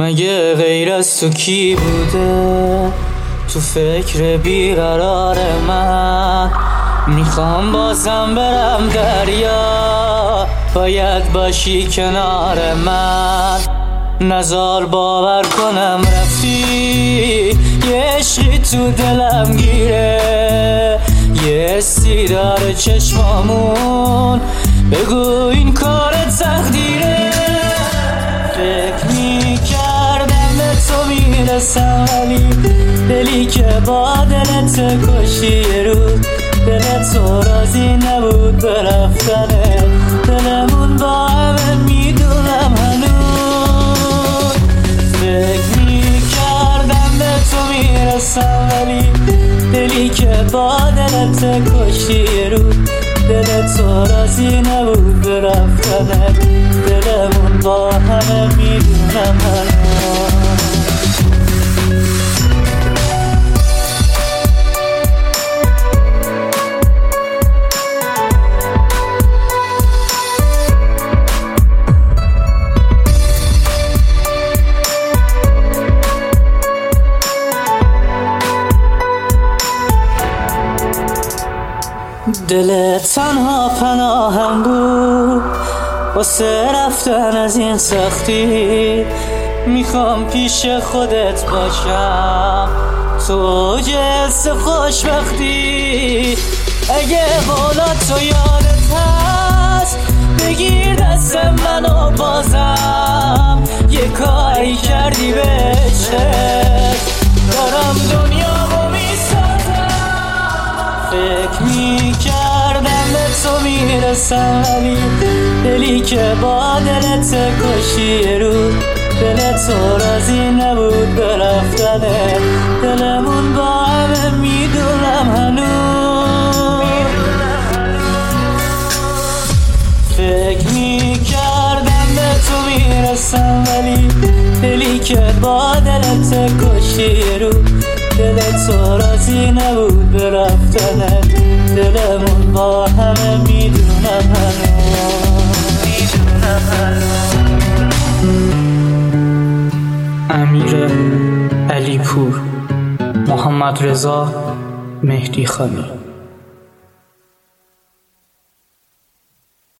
مگه غیر از تو کی بوده تو فکر بیقرار من؟ میخوام بازم برم دریا، باید باشی کنار من. نزار باور کنم رفتی، یه عشقی تو دلم گیره، یه حسی داره چشمامون، بگو این کار تقدیره. فکر میکردم به تو میرسم، ولی دلی که با دلت کشی یه روز، دل تو راضی نبود به رفتنه، دلمون با همه میدونم هنوز. فکر میکردم به تو میرسم، ولی دلی که با دلت کشی یه روز، دل تو راضی نبود به رفتنه، دلمون با همه میدونم هنوز. دل تنها پناهم بود واسه رفتن از این سختی، میخوام پیش خودت باشم تو جنس خوشبختی. اگه حالا تو یادت هست بگیر دست منو، بازم یه کاری کردی به عشقت، دارم دنیامو میسازم. فکر میکردم به تو میرسم، ولی دلی که با دلت کشی یه روز، دل تو راضی نبود به رفتنه، دلمون با همه میدونم هنوز. فکر میکردم به تو میرسم، ولی دلی که با دلت کشی یه روز، دل تو راضی نبود به رفتنه، دلمون با همه میدونم امیر علی پور، محمد رضا مهدی خانی.